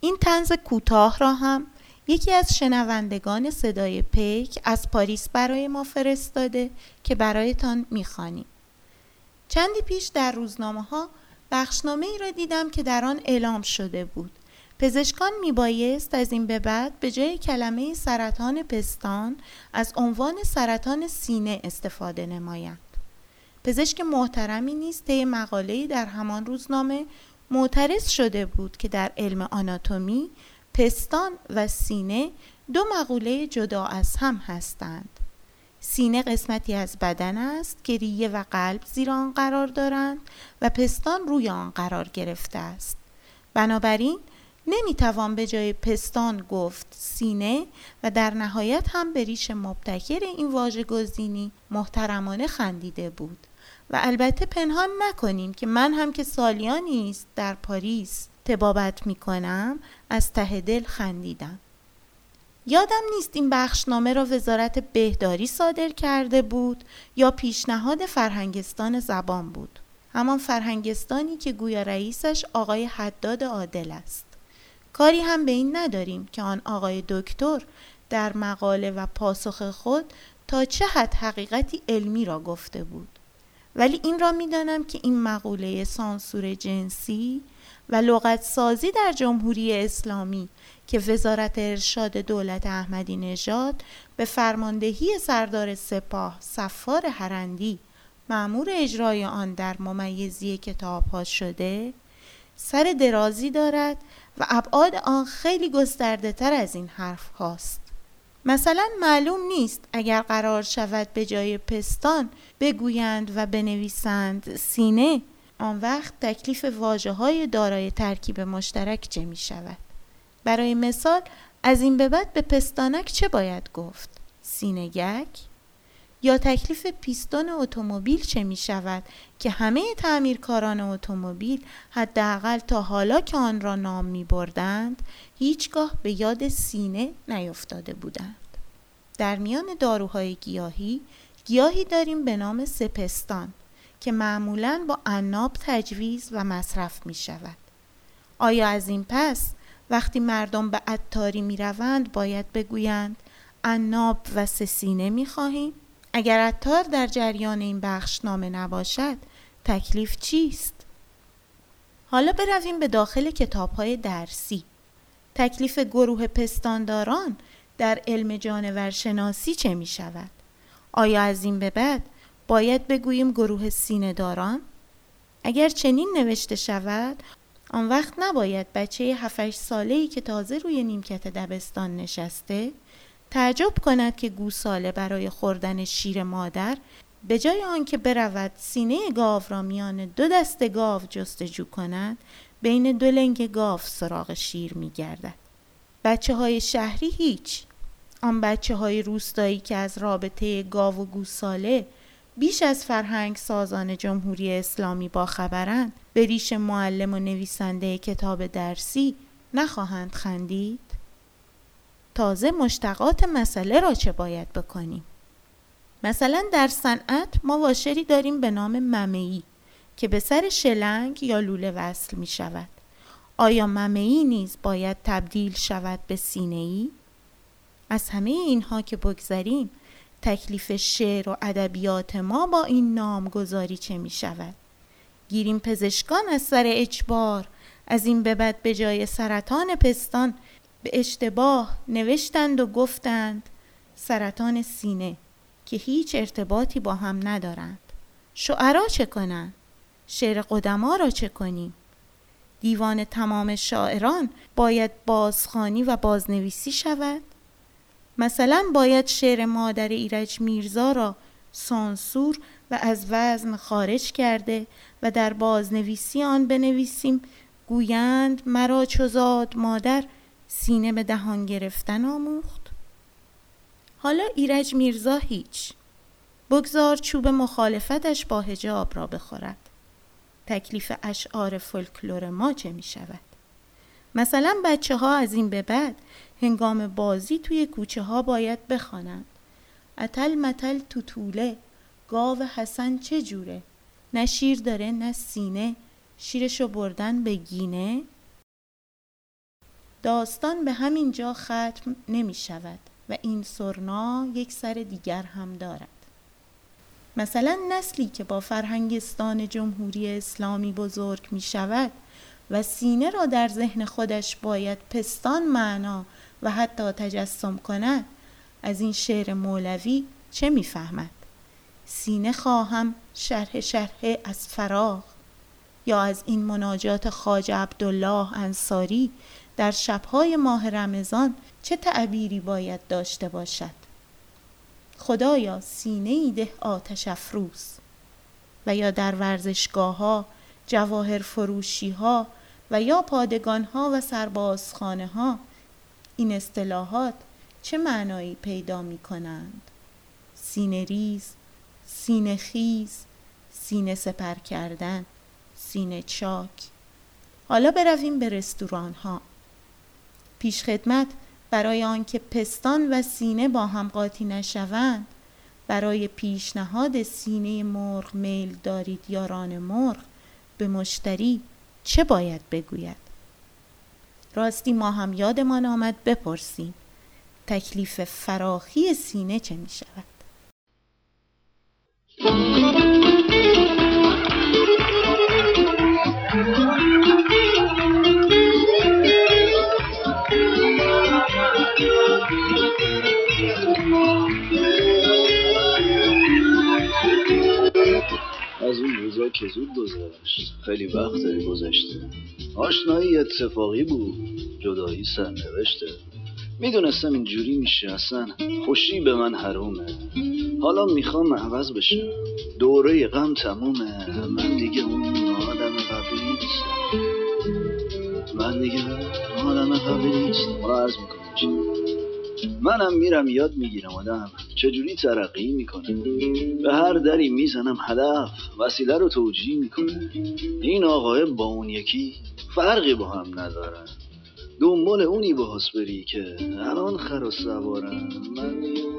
این طنز کوتاه را هم یکی از شنوندگان صدای پیک از پاریس برای ما فرستاده که برایتان می‌خوانیم. چندی پیش در روزنامه‌ها بخشنامه ای را دیدم که در آن اعلام شده بود پزشکان میبایست از این به بعد به جای کلمه سرطان پستان از عنوان سرطان سینه استفاده نمایند. پزشک محترمی نیز طی مقاله‌ای در همان روزنامه معترض شده بود که در علم آناتومی پستان و سینه دو مقوله جدا از هم هستند. سینه قسمتی از بدن است که ریه و قلب زیر آن قرار دارند و پستان روی آن قرار گرفته است. بنابراین نمیتوان به جای پستان گفت سینه و در نهایت هم به ریش مبتکر این واژه‌گزینی محترمانه خندیده بود. و البته پنهان نکنیم که من هم که سالیانی است در پاریس طبابت میکنم از ته دل خندیدم. یادم نیست این بخشنامه را وزارت بهداری صادر کرده بود یا پیشنهاد فرهنگستان زبان بود. همان فرهنگستانی که گویا رئیسش آقای حداد عادل است. کاری هم به این نداریم که آن آقای دکتر در مقاله و پاسخ خود تا چه حد حقیقتی علمی را گفته بود. ولی این را می‌دانم که این مقوله سانسور جنسی و لغت سازی در جمهوری اسلامی که وزارت ارشاد دولت احمدی نژاد به فرماندهی سردار سپاه صفار حرندی مأمور اجرای آن در ممیزی کتاب‌ها شده سر درازی دارد و ابعاد آن خیلی گسترده تر از این حرف هاست. مثلا معلوم نیست اگر قرار شود به جای پستان بگویند و بنویسند سینه، آن وقت تکلیف واژه‌های دارای ترکیب مشترک چه می شود؟ برای مثال از این به بعد به پستانک چه باید گفت؟ سینه‌گک؟ یا تکلیف پیستون اتومبیل چه می شود که همه تعمیرکاران اتومبیل حداقل تا حالا که آن را نام می بردند هیچگاه به یاد سینه نیفتاده بودند. در میان داروهای گیاهی داریم به نام سپستان که معمولاً با عناب تجویز و مصرف می شود. آیا از این پس وقتی مردم به عطاری می روند باید بگویند عناب و سینه می خواهیم؟ اگر عطار در جریان این بخشنامه نباشد تکلیف چیست؟ حالا برویم به داخل کتاب‌های درسی. تکلیف گروه پستانداران در علم جانورشناسی چه می شود؟ آیا از این به بعد باید بگوییم گروه سینه‌داران؟ اگر چنین نوشته شود آن وقت نباید بچه 7-8 ساله‌ای که تازه روی نیمکت دبستان نشسته تعجب کند که گوساله برای خوردن شیر مادر به جای آنکه برود سینه گاو را میان دو دست گاو جستجو کند بین دو لنگ گاو سراغ شیر می‌گردد. بچه‌های شهری هیچ. آن بچه‌های روستایی که از رابطه گاو و گوساله بیش از فرهنگ سازان جمهوری اسلامی باخبرند به ریش معلم و نویسنده کتاب درسی نخواهند خندید؟ تازه مشتقات مسئله را چه باید بکنیم؟ مثلا در صنعت ما واشری داریم به نام ممه‌ای که به سر شلنگ یا لوله وصل می شود. آیا ممه‌ای نیز باید تبدیل شود به سینه‌ای؟ از همه اینها که بگذریم تکلیف شعر و ادبیات ما با این نامگذاری چه می شود؟ گیریم پزشکان از سر اجبار از این به بعد به جای سرطان پستان به اشتباه نوشتند و گفتند سرطان سینه که هیچ ارتباطی با هم ندارند. شعرا چه کنند؟ شعر قدما را چه کنیم؟ دیوان تمام شاعران باید بازخوانی و بازنویسی شود؟ مثلا باید شعر مادر ایرج میرزا را سانسور و از وزن خارج کرده و در بازنویسی آن بنویسیم گویند مرا چو زاد مادر سینه به دهان گرفتن آموخت؟ حالا ایرج میرزا هیچ. بگذار چوب مخالفتش با حجاب را بخورد. تکلیف اشعار فولکلور ما چه می شود؟ مثلا بچه ها از این به بعد هنگام بازی توی کوچه ها باید بخوانند اتل متل توتوله گاو حسن چه جوره، نه شیر داره نه سینه، شیرشو بردن به گینه. داستان به همین جا ختم نمی شود و این سرنا یک سر دیگر هم دارد. مثلا نسلی که با فرهنگستان جمهوری اسلامی بزرگ می شود و سینه را در ذهن خودش باید پستان معنا و حتی تجسم کند، از این شعر مولوی چه می فهمد؟ سینه خواهم شرح از فراغ، یا از این مناجات خواجه عبدالله انصاری در شبهای ماه رمضان چه تعبیری باید داشته باشد؟ خدایا سینه ای ده آتش افروز. و یا در ورزشگاه ها، جواهر فروشی ها و یا پادگان ها و سربازخانه ها، این اصطلاحات چه معنایی پیدا می کنند؟ سینه ریز، سینه خیز، سینه سپر کردن، سینه چاک. حالا برویم به رستوران ها. پیشخدمت برای آنکه پستان و سینه با هم قاطی نشوند، برای پیشنهاد سینه مرغ میل دارید یا ران مرغ، به مشتری چه باید بگوید؟ راستی ما هم یادمان آمد بپرسیم تکلیف فراخی سینه چه می شود؟ از اون روزا که زود گذشت، خیلی وقت گذشته. آشنایی اتفاقی بود، جدایی سرنوشته. میدونستم اینجوری میشه، اصلا خوشی به من حرومه. حالا میخوام عوض بشه، دوره غم تمومه. من دیگه اون آدم قبلی نیستم، من دیگه اون آدم قبلی نیستم. حالا عرض میکنم چی؟ منم میرم یاد میگیرم آدم چجوری ترقی میکنه. به هر دری میزنم هدف وسیله رو توجیه میکنه. این آقای با اون یکی فرقی با هم ندارن، دنبال اونی باز بری که الان خر و سوارن. من